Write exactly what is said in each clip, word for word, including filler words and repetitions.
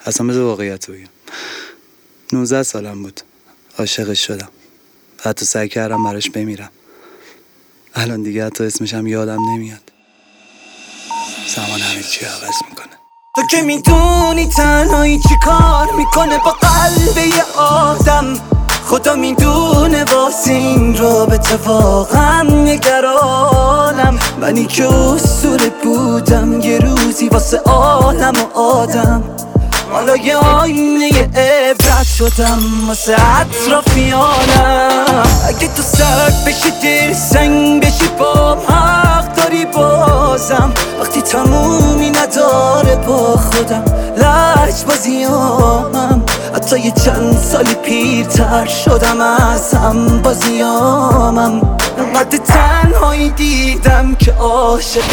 اصلا بذار واقعیت رو بگم. نوزده سالم بود عاشقش شدم، حتی سعی کردم براش بمیرم. الان دیگه حتی اسمشم یادم نمیاد. زمان همه چی عوض میکنه. تو که میدونی تنهایی چی کار میکنه با قلب یه آدم. خدا میدونه واسه این رابطه واقعا نگرانم. منی که اسطوره بودم یه روزی واسه عالم و آدم. حالا یه آینه عبرت شدم واسه اطرافیانم. اگه تو سرد بشی دل سنگ بشی بام حق داری بازم. وقتی تمومی نداره با خودم لج بازیامم. حتی یه چند سالی پیرتر شدم از هم بازیامم. انقدر تنهایی دیدم که عاشق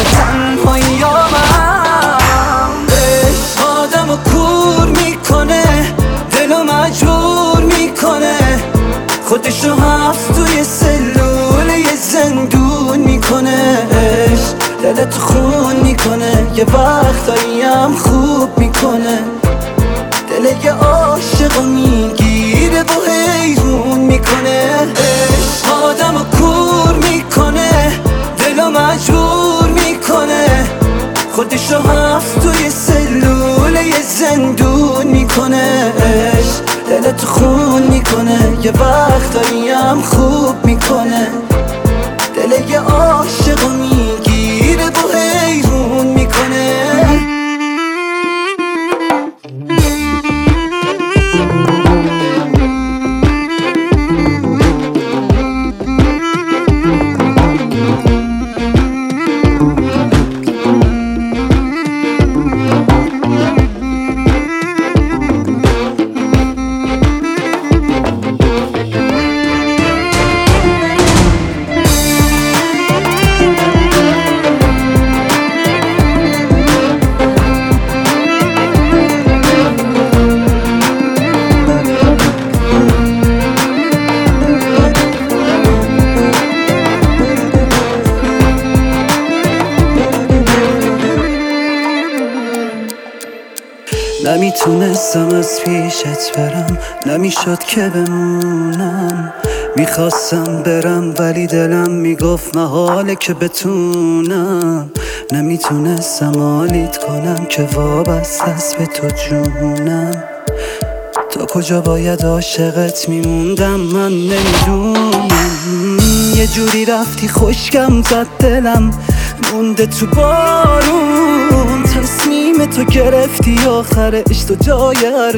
تنهاییامم. عشق آدمو کور میکنه، دلو مجبور میکنه، خودشو هفت توی سلول یه زندون میکنه. عشق دلتو خون میکنه، یه وقتایی هم خوب میکنه. دل یه عاشقو میگیره و حیرون میکنه. عشق آدمو کور میکنه، دلو مجبور میکنه، خودشو هفت توی سلول یه زندون میکنه. عشق دلتو خون میکنه، یه وقتایی هم خوب میکنه. دل یه عاشقو میگیره و حیرون میکنه. نمیتونستم از پیشت برم، نمیشد که بمونم. میخواستم برم ولی دلم میگفت محاله که بتونم. نمیتونستم حالیت کنم که وابسته است به تو جونم. تا کجا باید عاشقت میموندم من نمیدونم. یه جوری رفتی خشکم زد دلم مونده تو بارون. تصمیم تو گرفتی آخرش تو جای هر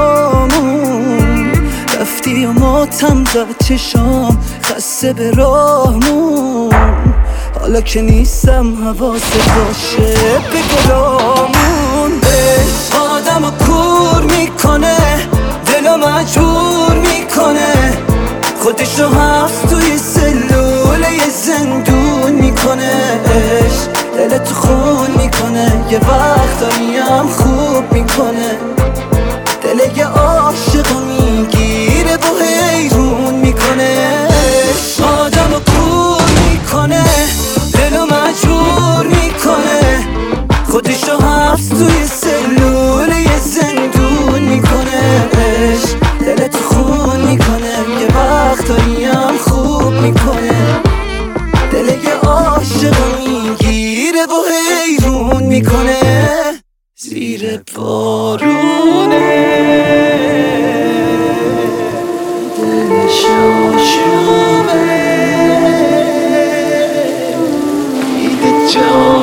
دوتامون. رفتی و ماتم زد چشام خسته به راهمون. حالا که نیستم حواست باشه به گلامون. عشق آدمو کور میکنه، دلو مجبور میکنه، خودشو هفت توی سلول یه زندون میکنه. عشق دلتو خون میکنه، یه وقتایی هم خوب میکنه. دل یه عاشقو میگیره و حیرون میکنه. عشق آدمو کور میکنه، دلو مجبور میکنه، خودشو هفت توی سلول یه زندون میکنه. عشق دلتو خون میکنه، یه وقتایی هم خوب میکنه. دل یه عاشقو میگیره و حیرون میکنه. زیر بارونه دلش آشوبه دیده جا